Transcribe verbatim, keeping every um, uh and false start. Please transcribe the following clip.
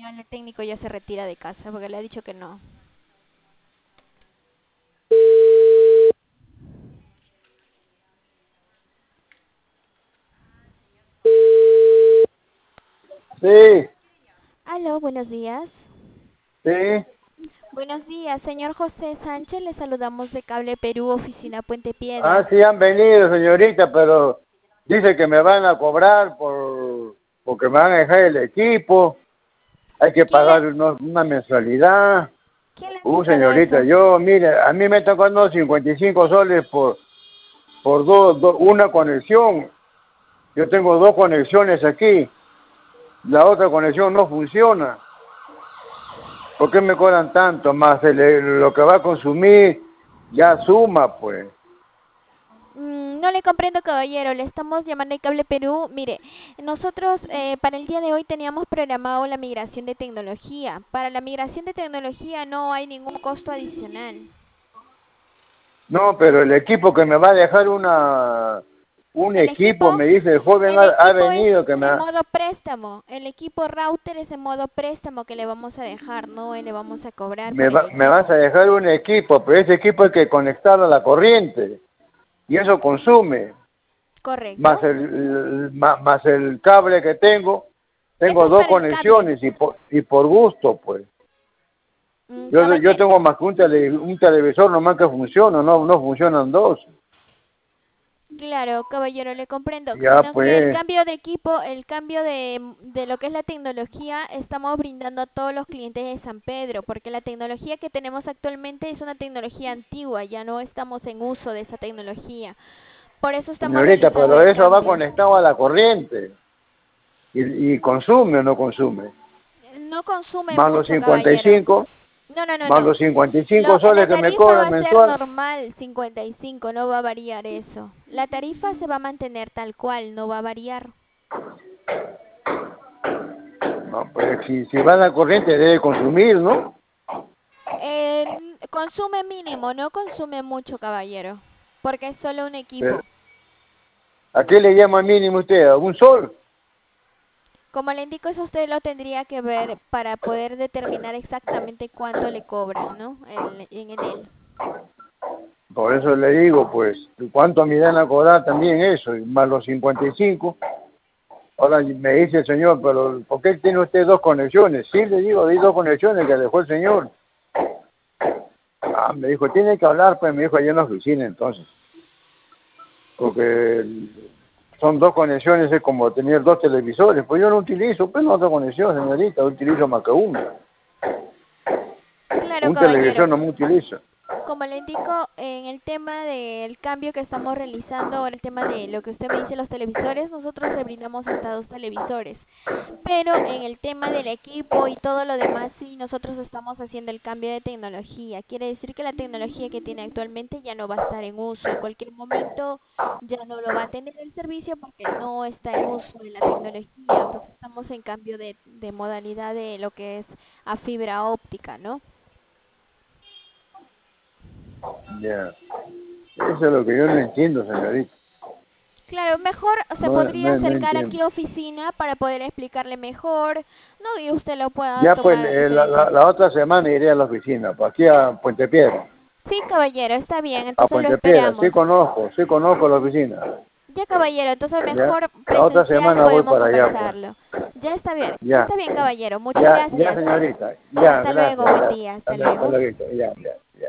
el técnico ya se retira de casa porque le ha dicho que no. Sí, Aló, buenos días. sí. Buenos días, señor José Sánchez, le saludamos de Cable Perú, oficina Puente Ah, Piedra. sí han venido, señorita, pero dice que me van a cobrar por porque me van a dejar el equipo. Hay que ¿Quién pagar le, uno- una mensualidad. quién le ha Uh, indicado señorita, eso? yo, mire, a mí me están cobrando cincuenta y cinco soles por por dos, dos- una conexión. Yo tengo dos conexiones aquí. La otra conexión no funciona. ¿Por qué me cobran tanto? Más el- lo que va a consumir ya suma, pues. Mm, no le comprendo, caballero. Le estamos llamando de Cable Perú. Mire, nosotros eh, para el día de hoy teníamos programado la migración de tecnología. Para la migración de tecnología no hay ningún costo adicional. No, pero el equipo que me va a dejar una un El equipo, equipo, me dice el joven el ha, ha equipo es venido que me en ha- modo préstamo. El equipo router es en modo préstamo que le vamos a dejar, no le vamos a cobrar me por el va, me vas a equipo. dejar un equipo, pero ese equipo hay que conectarlo a la corriente y eso consume, más ¿Correcto? el, el- más, más el cable que tengo, Eso tengo es dos para el cable. conexiones y por, y por gusto, pues. Mm, Yo yo caballero. tengo más que un, tele, un televisor nomás que funciona, no no funcionan dos. Claro, caballero, le comprendo. Ya Sino que el pues, cambio de equipo, el cambio de, de lo que es la tecnología, estamos brindando a todos los clientes de San Pedro, porque la tecnología que tenemos actualmente es una tecnología antigua, ya no estamos en uso de esa tecnología. Por eso estamos señorita, realizando pero el eso va cambio. conectado a la corriente y, y consume o no consume. No consume Más los mucho, caballero. cincuenta y cinco, No, no, no, más no. los cincuenta y Lo, cinco soles la que me tarifa va cobran a ser mensual. normal, cincuenta y cinco, no va a variar eso. La tarifa se va a mantener tal cual, no va a variar. No, pues si, si va la corriente debe consumir, ¿no? Eh, consume mínimo, no consume mucho, caballero, porque es solo un Pero, equipo. ¿a qué le llama mínimo usted? ¿A un sol? Como le indico, eso usted lo tendría que ver para poder determinar exactamente cuánto le cobran, ¿no? El- en, en él. Por eso le digo, pues, ¿cuánto me dan a cobrar también eso? Y más los cincuenta y cinco. Ahora me dice el señor, pero ¿por qué tiene usted dos conexiones? Sí, le digo, hay dos conexiones que dejó el señor. Ah, me dijo, tiene que hablar, pues me dijo allá en la oficina entonces. Porque son dos conexiones, es como tener dos televisores. Pues yo no utilizo, pues no otra conexión, señorita, yo utilizo más que uno. Claro, Un televisor caballero. no me utilizo. Como le indico, en el tema del cambio que estamos realizando, ahora el tema de lo que usted me dice, los televisores, nosotros le brindamos hasta dos televisores. Pero en el tema del equipo y todo lo demás, sí, nosotros estamos haciendo el cambio de tecnología. Quiere decir que la tecnología que tiene actualmente ya no va a estar en uso. En cualquier momento ya no lo va a tener el servicio porque no está en uso de la tecnología. Entonces estamos en cambio de, de modalidad de lo que es a fibra óptica, ¿no? Ya. Eso es lo que yo no entiendo, señorita. Claro, mejor se No, podría no, no acercar aquí entiendo. a oficina para poder explicarle mejor, ¿no? Y usted lo pueda Ya pues, tomar eh, su la, la, la decisión. otra semana iré a la oficina, pues aquí a Puente Piedra. Sí, caballero, está bien, A entonces lo Puente Piedra, sí esperamos. conozco, sí conozco la oficina. Ya, caballero, entonces Ya. mejor La otra presencial semana voy podemos para allá, pues. conversarlo. Ya está bien, Ya. está bien, caballero, muchas Ya, ya gracias. señorita. Ya, Hasta gracias, luego, buen gracias. día, hasta Hasta, hasta luego. luego. Ya, ya, ya.